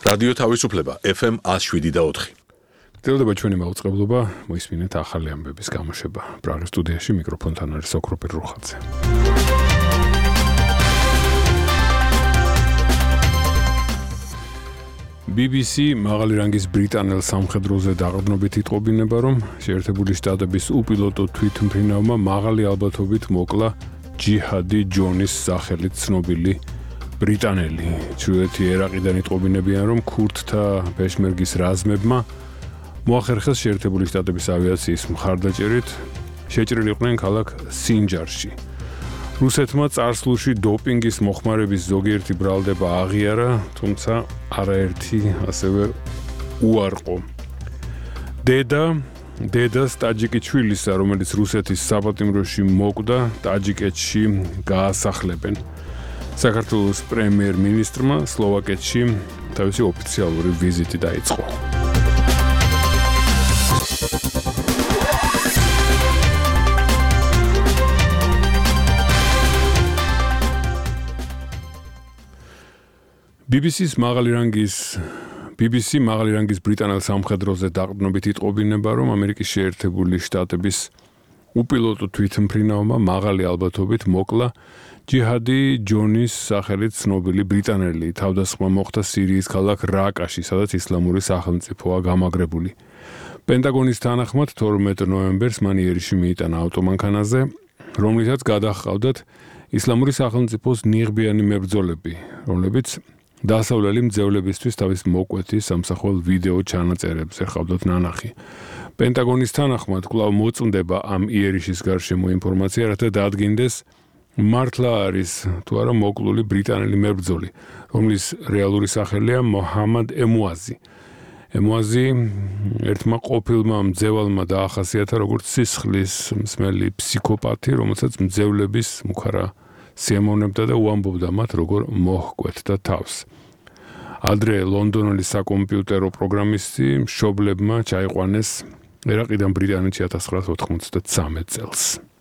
რადიო თავისუფლება FM 107.4. გრძელდება ჩვენი მაუწყებლობა, მოისმინეთ ახალი ამბების გამოშვება. პრაღის სტუდიაში მიკროფონთან არის ოქროპირ რუხაძე. BBC მაღალი რანგის ბრიტანელ სამხედროზე დაყრდნობით იტყობინება, რომ შეერთებული შტატების უპილოტო თვითმფრინავმა მაღალი ალბათობით მოკლა ჯიჰადი ჯონის სახელით ცნობილი ბრიტანელი. ჩრდილოეთი ერაყიდან იტყობინებიან, რომ ქურდთა პეშმერგის რაზმებმა მოახერხეს შეერთებული შტატების ავიაციის მხარდაჭერით შეჭრილიყვნენ ქალაქ სინჯარში. რუსეთმა წარსულში დოპინგის მოხმარების ზოგიერთი ბრალდება აღიარა, თუმცა არაერთი ასევე უარყო. დედას ტაჯიკი ჩვილისა, რომელიც რუსეთის საპატიმროში მოკვდა, ტაჯიკეთში გაასახლებენ. საქართველოს პრემიერ-მინისტრმა სლოვაკეთში თავისი ოფიციალური ვიზიტი დაიწყო. BBC მაღალი რანგის ბრიტანელ სამხედროზე დაყრდნობით იტყობინება, რომ ამერიკის შეერთებული შტატების უპილოტო თვითმფრინავმა მაღალი ალბათობით მოკლა ჯიჰადი ჯონის სახელით ცნობილი ბრიტანელი. თავდასხმა მოხდა სირიის ქალაქ რაკაში, სადაც ისლამური სახელმწიფოა გამაგრებული. პენტაგონის თანახმად 12 ნოემბერს მან იერიში მიიტანა ავტომანქანაზე, რომლითაც გადაჰყავდათ ისლამური სახელმწიფოს ნიღბიანი მებრძოლები, რომლებიც დასავლელი მძევლებისთვის თავის მოკვეთის სამსახურ ვიდეო ჩანაწერებზე ჰყავდათ ნანახი. პენტაგონის თანახმად კვლავ მოწმდება ამ იერიშის გარშემო ინფორმაცია, რათა დაადგინდეს მართლა არის თუ არა მოკლული ბრიტანელი მებრძოლი, რომლის რეალური სახელია მოჰამად ემუაზი. ემუაზი ერთმა ყოფილმა მძევალმა დაახასიათა როგორც სისხლის მსმელი ფსიქოპათი, რომელსაც მძევლების მუხარა სიამოვნებდა და უამბობდა მათ, როგორ მოჰკვეთდა თავს. ადრე ლონდონელი საკომპიუტერო პროგრამისტი მშობლებმა ჩაიყვანეს ერაყიდან ბრიტანეთში 1993 წელს.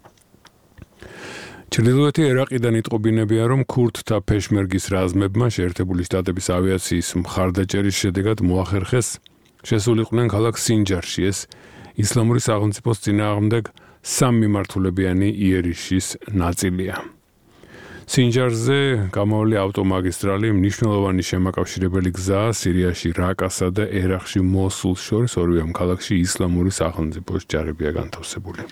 ჩრდილოეთი ერაყიდან იტყობინებიან, რომ ქურდთა პეშმერგის რაზმებმა შეერთებული შტატების ავიაციის მხარდაჭერის შედეგად მოახერხეს შესულიყვნენ ქალაქ სინჯარში. ეს ისლამური სახელმწიფოს წინააღმდეგ სამმიმართულებიანი იერიშის ნაწილია. სინჯარზე გამავლი ავტომაგისტრალი მნიშვნელოვანი შემაკავშირებელი გზაა სირიაში რაკასა და ერაყში მოსულს შორის, ორივე ამ ქალაქში ისლამური სახელმწიფოს ჯარებია განთავსებული.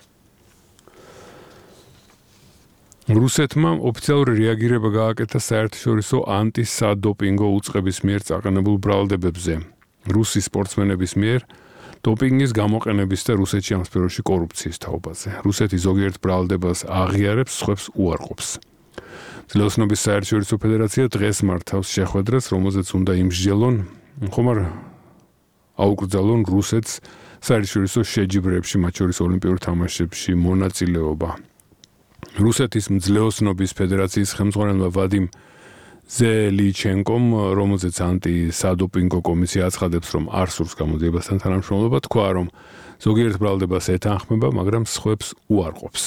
რუსეთმა ოფიციალური რეაგირება გააკეთა საერთაშორისო ანტისადოპინგო უწყების მიერ წაყენებულ ბრალდებებზე. რუსი სპორტსმენების მიერ დოპინგის გამოყენების და რუსეთში ამ სფეროში კორუფციის თაობაზე. რუსეთი ზოგიერთ ბრალდებას აღიარებს, სხვებს უარყოფს. ძლეოსნობის საერთაშორისო ფედერაცია დღეს მართავს შეხვედრას, რომელზეც უნდა იმსჯელონ, ხომ არ აუკრძალონ რუსეთს საერთაშორისო შეჯიბრებებში, მათ შორის ოლიმპიურ თამაშებში მონაწილეობა. რუსეთის მძლეოსნობის ფედერაციის ხელმძღვანელმა ვადიმ ზელიჩენკომ, რომელზეც ანტისადოპინგო კომისია აცხადებს, რომ არ სურს გამოძიებასთან თანამშრომლობა, თქვა, რომ ზოგიერთ ბრალდებას ეთანხმება, მაგრამ სხვებს უარყოფს.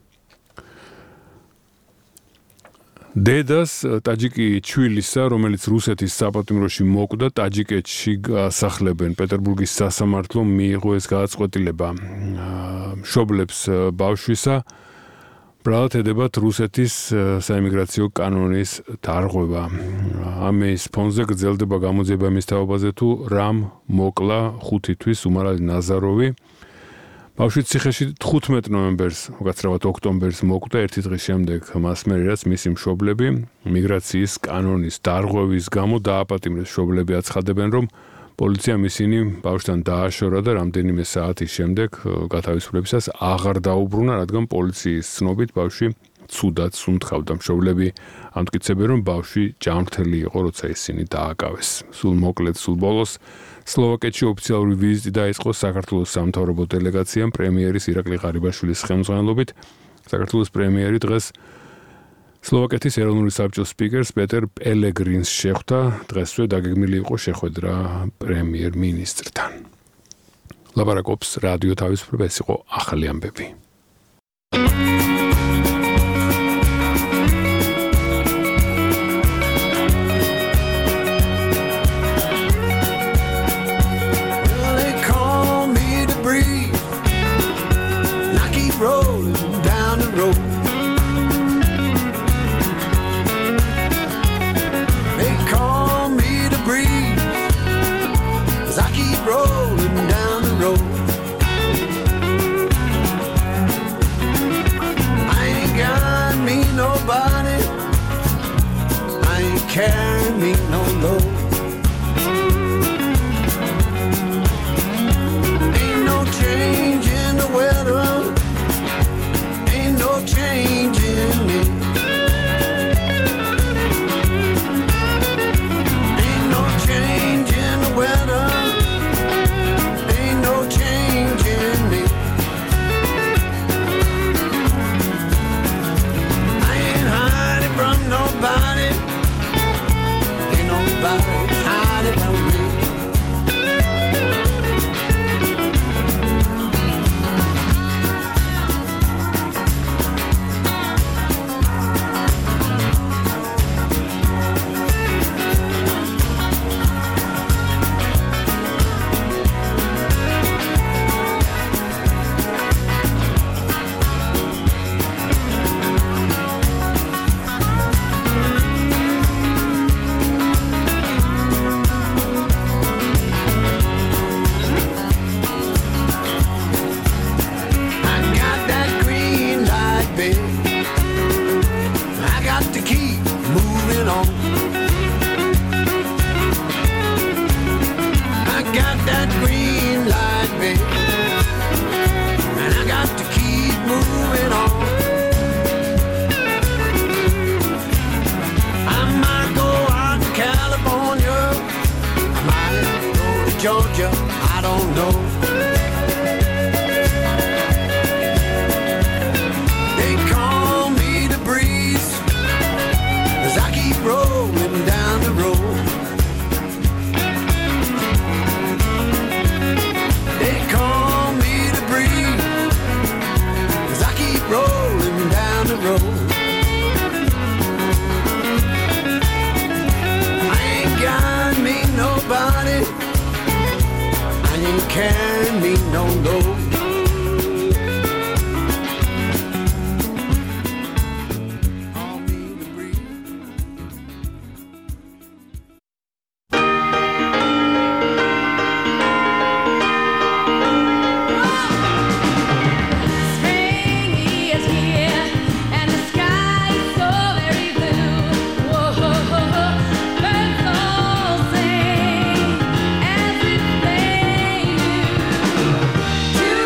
დედას ტაჯიკი ჩვილისა, რომელიც რუსეთის საპატიმროში მოკვდა, ტაჯიკეთში გასახლებენ. პეტერბურგის სასამართლომ მიიღო ეს გადაწყვეტილება. მშობლებს ბავშვისა ბრალად ედებათ რუსეთის საიმიგრაციო კანონის დარღვევა. ამის ფონზე გრძელდება გამოძიება მის თაობაზე, თუ რამ მოკლა 5 თვის უმარალი ნაზაროვი. ბავშვი ციხეში 15 ნოემბერს, უკაცრავად ოქტომბერს მოკვდა, ერთი დღის შემდეგ მას მერე, რაც მისი მშობლები მიგრაციის კანონის დარღვევის გამო დააპატიმრეს. მშობლები აცხადებენ, რომ პოლიციამ ისინი ბავშვთან დააშორა და რამდენიმე საათის შემდეგ გათავისუფლებისას აღარ დაუბრუნა, რადგან პოლიციის ცნობით ბავშვი ცუდად სუნთქავდა. მშობლები ამტკიცებენ, რომ ბავშვი ჯანმრთელი იყო, როცა ისინი დააკავეს. სულ მოკლედ, სულ ბოლოს სლოვაკეთში ოფიციალური ვიზიტი დაიწყო საქართველოს სამთავრობო დელეგაციამ პრემიერის ირაკლი ღარიბაშვილის ხელმძღვანელობით. საქართველოს პრემიერი დღეს სლოვაკეთის ეროვნული საბჭოს სპიკერს პეტერ პელეგრინს შეხვდა. დღესვე დაგეგმილი იყო შეხვედრა პრემიერ-მინისტრთან. ლაპარაკობს რადიო თავისუფლება, ეს იყო ახალი ამბები. road. They call me the breeze as I keep rolling down the road. I ain't got me nobody, I ain't carrying me no load. Ain't no change in the weather, ain't no change in me. Ain't no change in the weather, ain't no change in me. I ain't hiding from nobody, ain't nobody hiding from me. Georgia, I don't know. They call me the breeze as I keep rolling down the road. They call me the breeze as I keep rolling down the road. I ain't got me nobody, ain't carrying me no load. To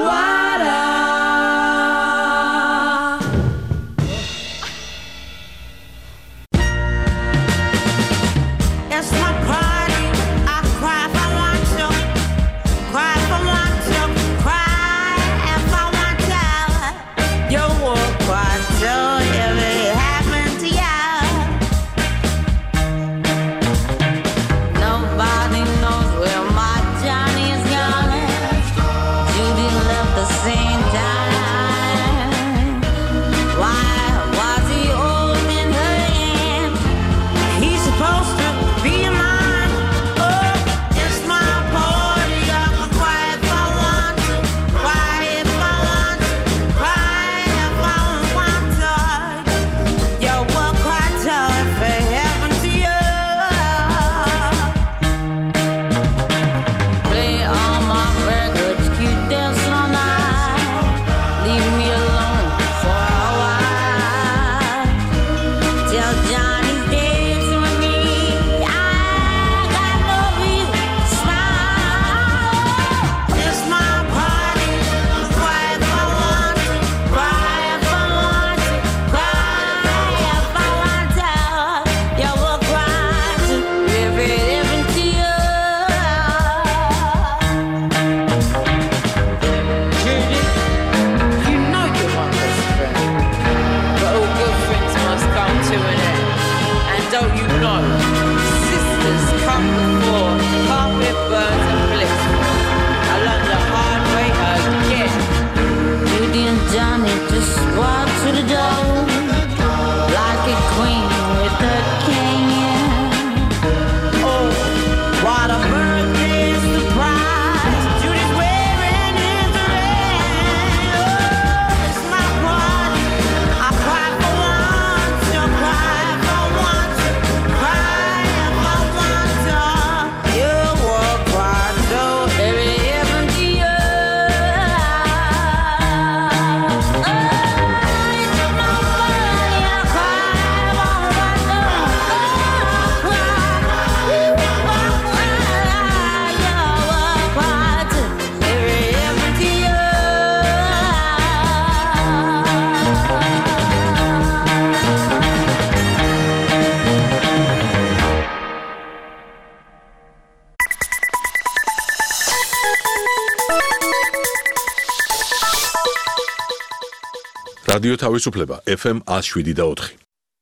რადიო თავისუფლება FM 107.4.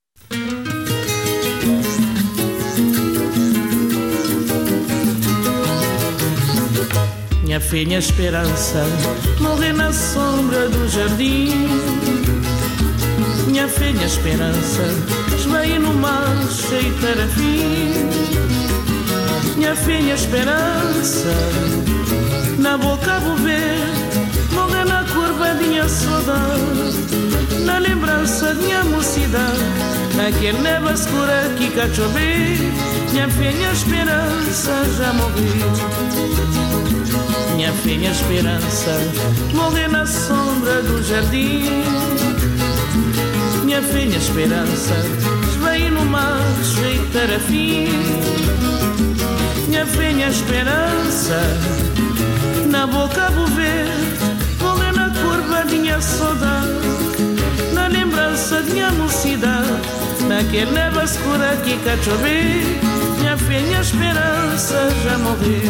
Minha fé, minha esperança, morrer na sombra do jardim. Minha fé, minha esperança, esvaí no mar cheio de parafim. Minha fé, minha esperança, na boca vou ver, morrer na curva de minha saudade, na lembrança de minha mocidade, naquele neva escura que cá chover. Minha fé, minha esperança, já morri. Minha fé, minha esperança, morrer na sombra do jardim. Minha fé, minha esperança, esvaí no mar cheio de parafim. Minha fé, minha esperança, na boca vou ver, morrer na curva de minha saudade, na lembrança de minha mocidade, naquele neva escura que cá chover. Minha fé, minha esperança, já morri.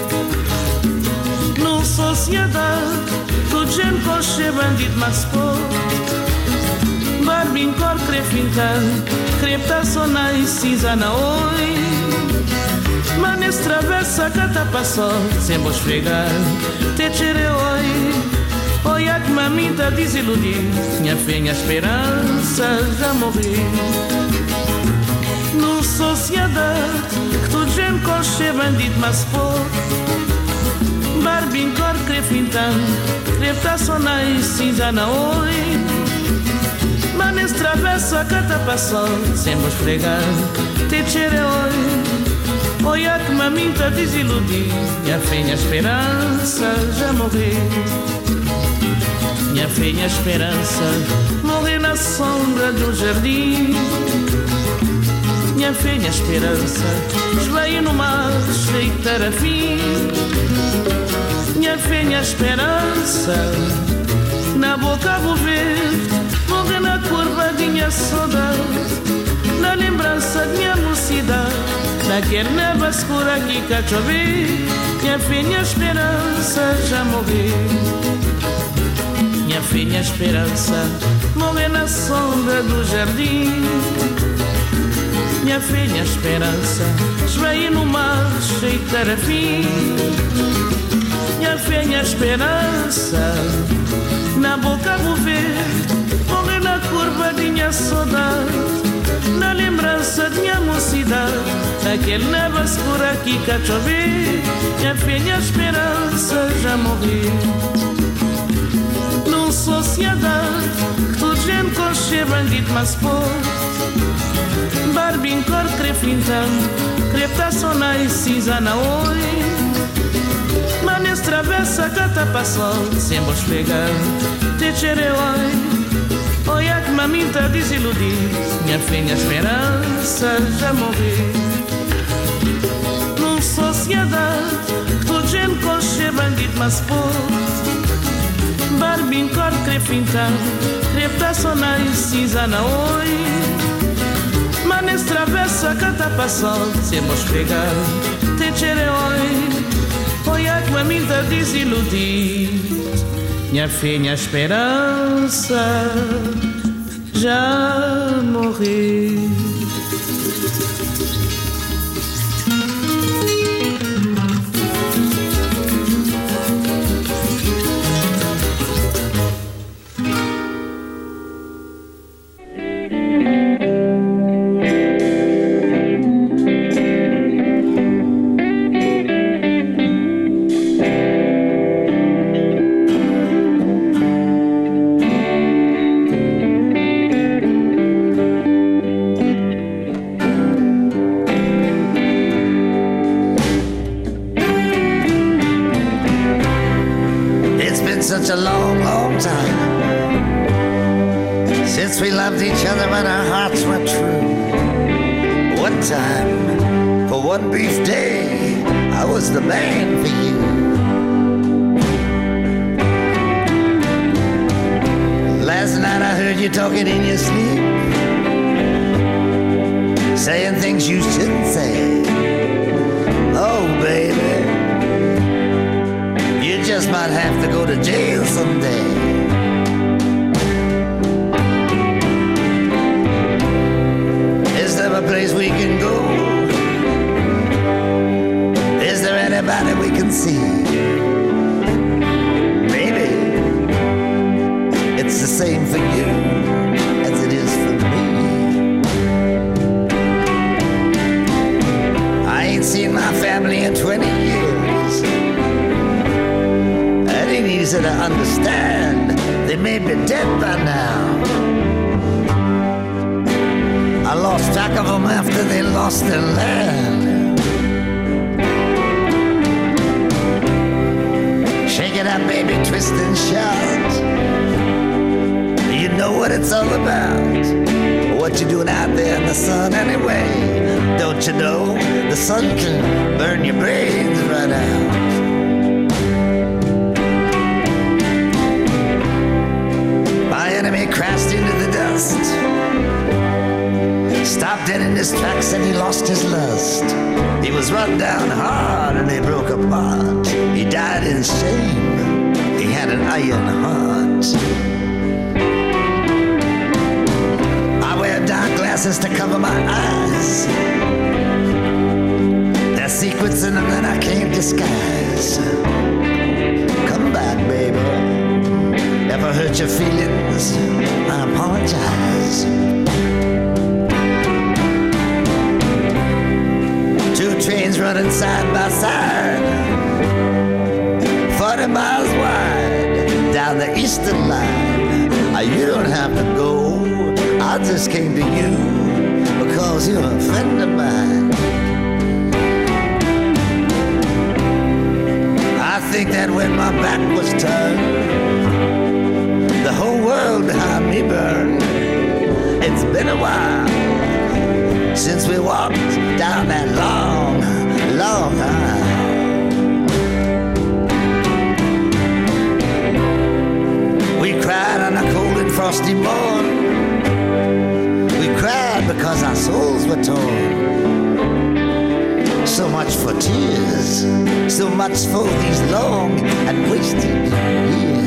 No sociedade, tudo gente coche bandido mas pô. Barbin cor crefintan, crepta sona e cinza na oi. Manes travessa cata passou, sem vos fregar, te tirei oi. Oi a que mamita desiludir, minha fé, minha esperança, já morri. No sociedade, que tudo gente coche bandido mas pô. Barbin cor crefintan, crepta sona e cinza na oi. Manes travessa cata passou, sem vos fregar, te tirei oi. Oi a que mamita desiludir, minha fé, minha esperança, já morri. Minha fé, minha esperança, morrer na sombra do jardim. Minha fé, minha esperança, esvaí no mar cheio de parafim. minha fé, minha esperança. Na boca vou ver, morrer na curva de minha saudade. Na lembrança de minha mocidade, naquele neva escura que cá chover. Minha fé, minha esperança já morreu. Minha fé, minha esperança morrer na sombra do jardim. Minha fé, minha esperança esvair no mar cheio de tarafim. Minha fé, minha esperança na boca vou ver, morrer na curva de minha saudade. Na lembrança de minha mocidade, naquele neva escura que cá chover. Minha fé, minha esperança já morreu. Numa sociedade que toda gente coche bandido mas pô, barbin cor crefintan, creptação e cinza na oi. Manes travessa cata passou, sempre os pegar, te cherei. Olha que maminta desiludir, minha fé, minha esperança já morreu. Numa sociedade que toda gente coche bandido mas pô, barbin cor crefintan, creptação e cinza na oi. Manes travessa cata passou, sempre os pegar, te cherei. Olha que maminta desiludir, minha fé, minha esperança já morreu. Such a long, long time since we loved each other when our hearts were true. One time, for one brief day, I was the man for you. Last night I heard you talking in your sleep, saying things you shouldn't say. Oh, baby, you just might have to go to jail someday. Is there a place we can go? Is there anybody we can see? Maybe it's the same for you as it is for me. I ain't seen my family in 20 years. That ain't easy to understand. They may be dead by now. I lost track of them after they lost their land. Shake it up, baby, twist and shout. You know what it's all about. What you doing out there in the sun anyway? Don't you know the sun can burn your brains right out? My enemy crashed into the dust, stopped dead in his tracks and he lost his lust. He was run down hard and he broke apart. He died in shame, he had an iron heart. I wear dark glasses to cover my eyes. There's secrets in them that I can't disguise. Come back, baby. If I hurt your feelings, I apologize. Two trains running side by side, 40 miles wide, down the eastern line. You don't have to go, I just came to you because you're a friend of mine. I think that when my back was turned, the whole world behind me burned. It's been a while since we walked down that long, long aisle. frosty morn. We cried because our souls were torn. So much for tears, so much for these long and wasted years.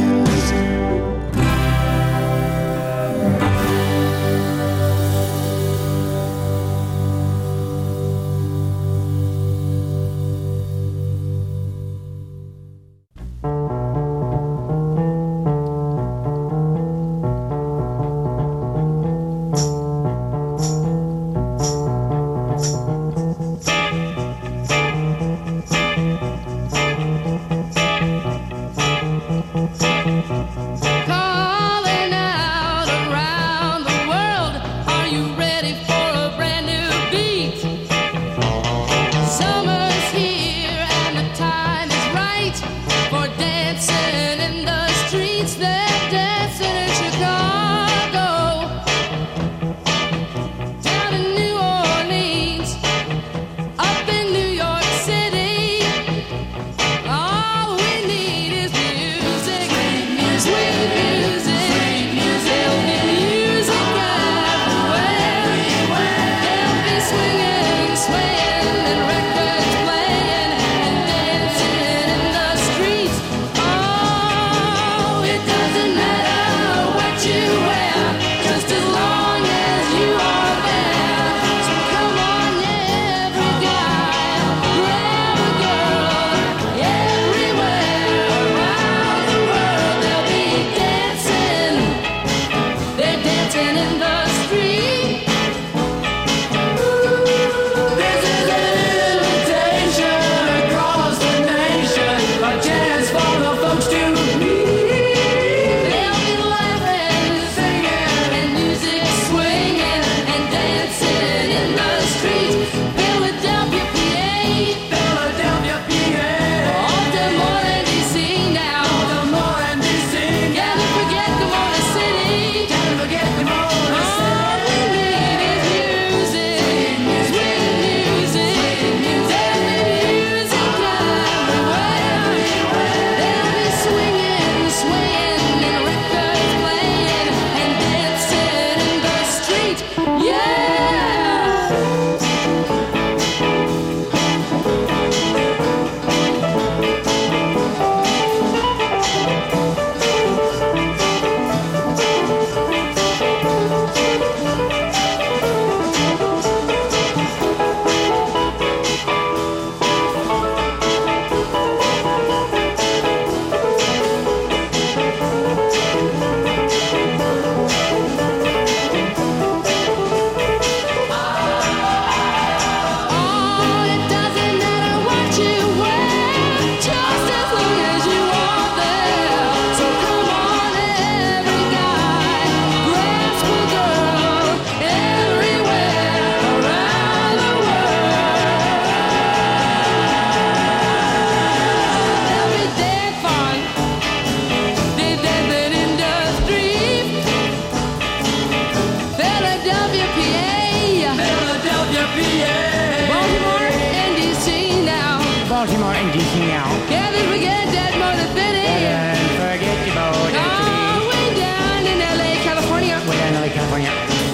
Baltimore and DC now. Can't forget that Motor City. Forget your Motor City. Way down in LA, California. Way down in LA, California.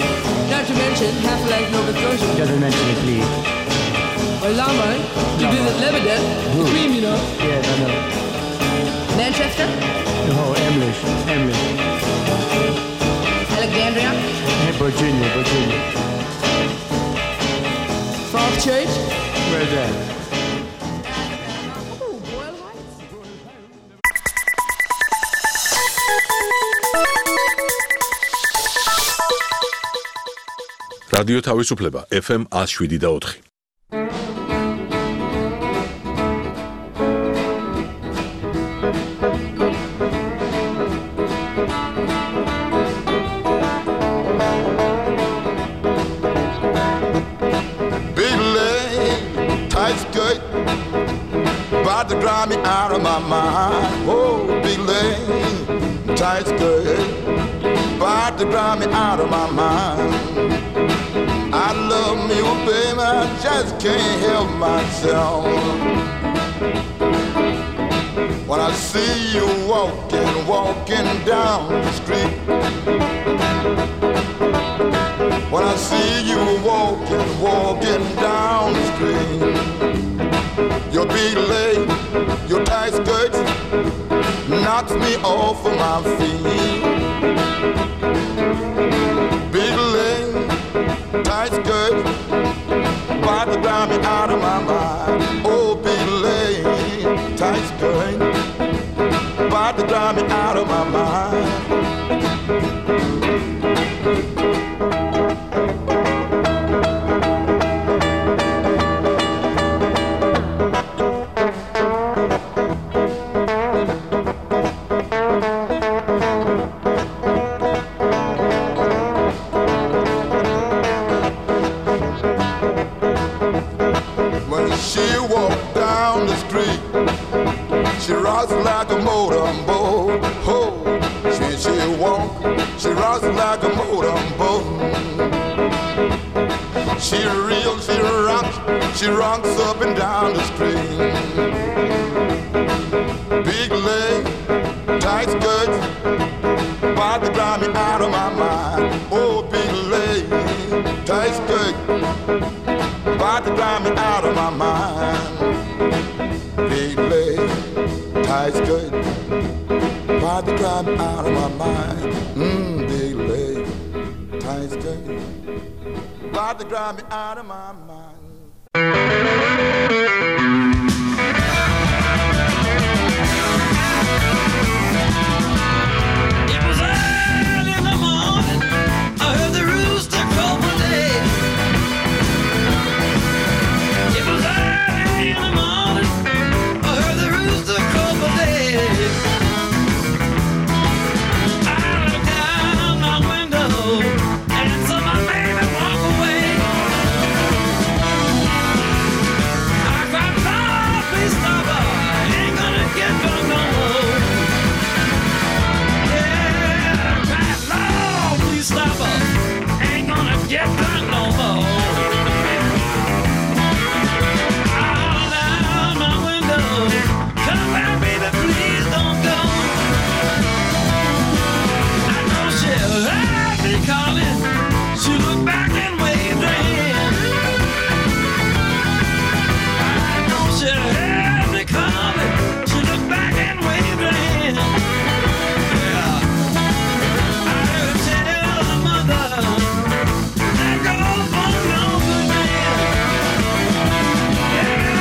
Not to mention Half-Life Nova Scotia. Doesn't mention it, please. Or Lombard. To visit Lebanon. The cream, you know. Yes, I know. Manchester. Oh, English. Alexandria. Virginia. Falls Church. Where's that? რადიო თავისუფლება FM 107.4. Big leg, tight skirt, about to drive me out of my mind. Oh, big leg, tight skirt, about to drive me out of my mind. I love me, oh baby, I just can't help myself. When I see you walking down the street, knocks me off of my feet. Big leg, tight skirt, about to drive me out of my mind. Oh, big leg, tight skirt, about to drive me out of my mind. She rocks like a motorboat. Oh, she walk. She rocks like a motorboat. She reels, she rocks up and down the street. Big leg, tight skirts, about to drive me out of my mind. Oh, big leg, tight skirt, about to drive me out of my mind. Big leg, tight skirt, about to drive me out of my mind. Big leg, tight skirt, about to drive me out of my mind. It was early in the morning, I heard the rooster crow one day. It was early in the morning, I heard the rooster crow one day. I looked out my window and saw my baby walk away. I cried, Lord, please stop her, I ain't gonna get drunk no more. Yeah, I cried, Lord, please stop her, ain't gonna get drunk no more. All down my window, come back, baby, please don't go. I know she heard me calling, she looked back and waved her hand. I know she heard me calling, she looked back and waved her hand. Yeah, I heard her tell her mother, that goes for no good man. Yeah,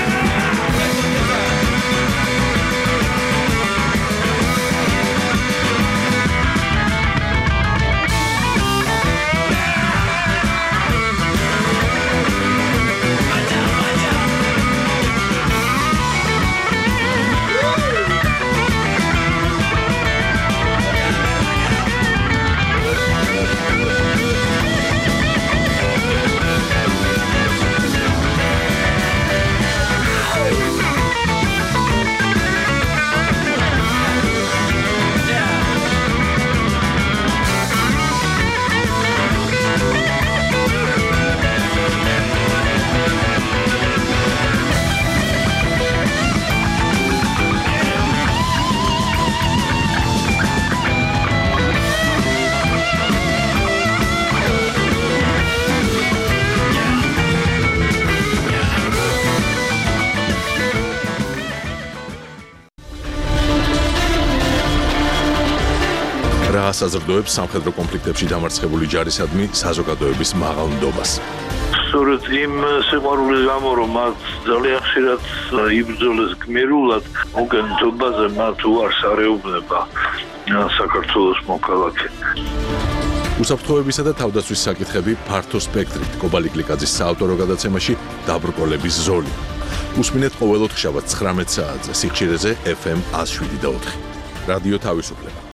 რა საზრდოებს სამხედრო კონფლიქტებში დამარცხებული ჯარისადმი საზოგადოების მაღალ ნდობას. სწორედ იმ სიყვარულის გამო, რომ მათ ძალიან ხშირად იბრძოლეს გმირულად, უკენითობაზე მათ უარს არეუბნება საქართველოს მოქალაქე. უსაფრთხოებისა და თავდაცვის საკითხები ფართო სპექტრით კობალი გლიკაძის საავტორო გადაცემაში დაბრკოლების ზოლი. უსმინეთ ყოველ ოთხშაბათს 19 საათზე სიხშირეზე FM 107.4. რადიო თავისუფლება.